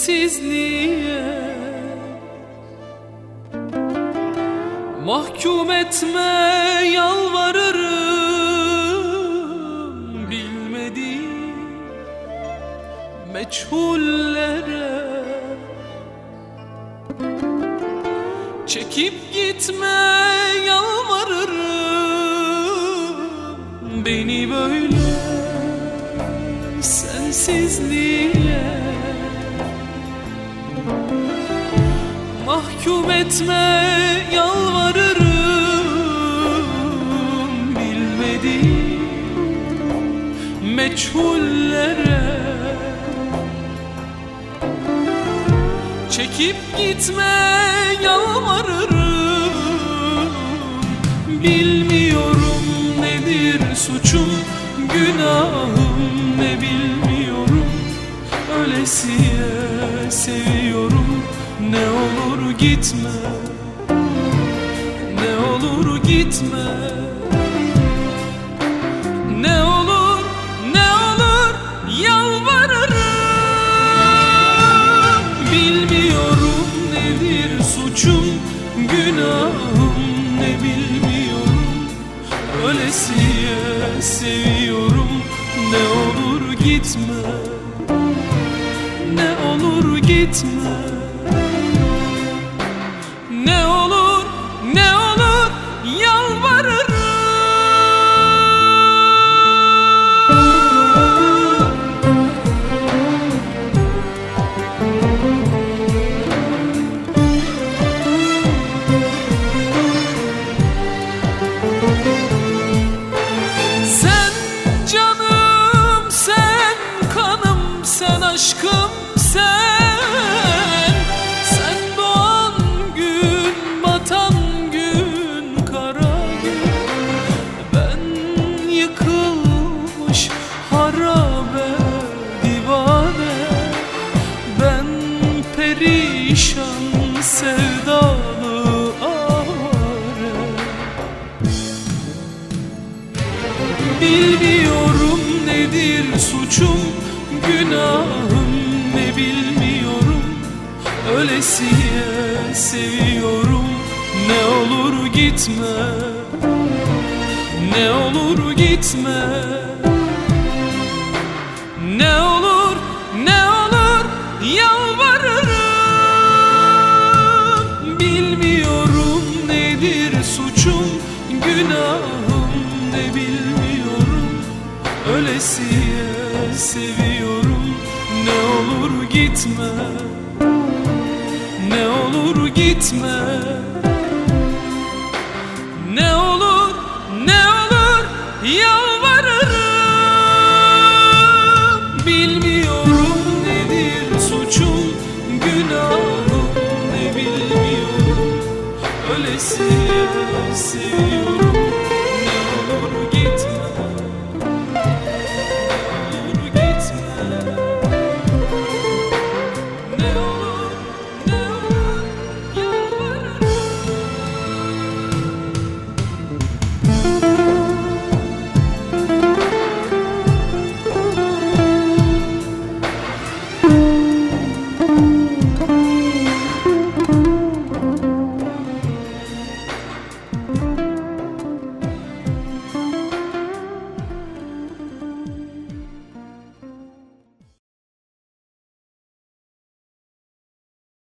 sensizliğe. Mahkum etme yalvarırım bilmediğim meçhullere. Çekip gitme yalvarırım beni böyle sensizliğe. Mahkum etme yalvarırım bilmediğim meçhullere. Çekip gitme yalvarırım, bilmiyorum nedir suçum, günahım ne bilmiyorum. Ölesiye seviyorum, ne olur gitme, ne olur gitme. Ne olur, ne olur yalvarırım. Bilmiyorum nedir suçum, günahım ne bilmiyorum. Ölesiye seviyorum, ne olur gitme, ne olur gitme. Ne olur, ne olur yalvarırım. Sen canım, sen kanım, sen aşkım, sen. Sen doğan gün, batan gün, kara gün. Ben yıkılmış harabe divane. Ben perişan sevdalı avare. Bilmiyorum nedir suçum, günahım ne bilmiyorum. Ölesiye seviyorum, ne olur gitme, ne olur gitme. Ne olur, ne olur yalvarırım. Bilmiyorum nedir suçum, günahım ne bilmiyorum. Ölesiye seviyorum, ne olur gitme, ne olur gitme. Ne olur, ne olur yalvarırım. Bilmiyorum nedir suçum, günahım ne bilmiyorum. Ölesiye seviyorum,